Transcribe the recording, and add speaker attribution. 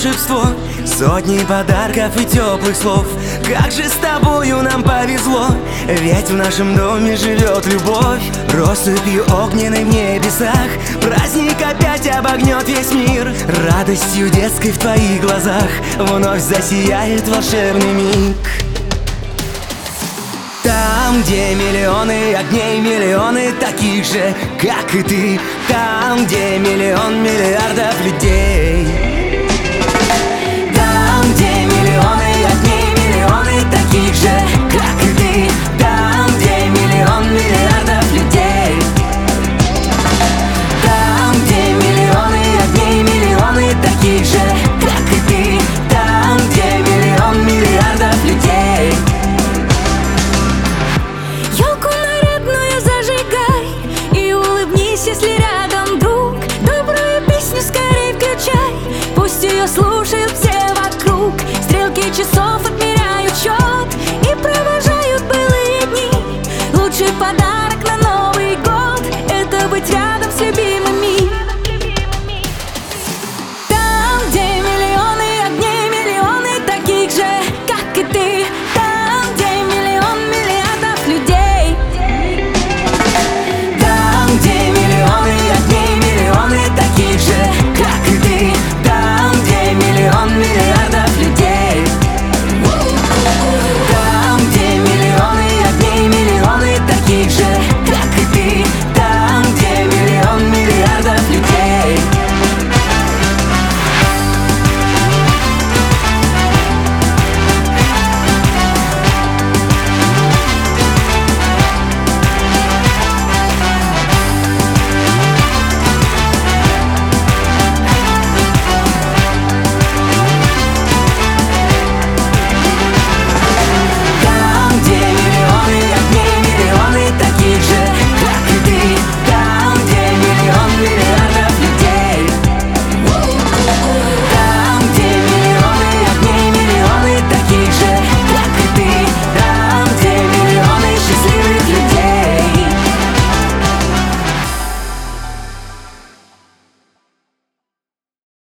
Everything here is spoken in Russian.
Speaker 1: волшебство, сотни подарков и теплых слов. Как же с тобою нам повезло, ведь в нашем доме живет любовь. Россыпью огненной в небесах праздник опять обогнет весь мир. Радостью детской в твоих глазах вновь засияет волшебный миг. Там, где миллионы огней, миллионы таких же, как и ты. Там, где миллион миллиардов людей.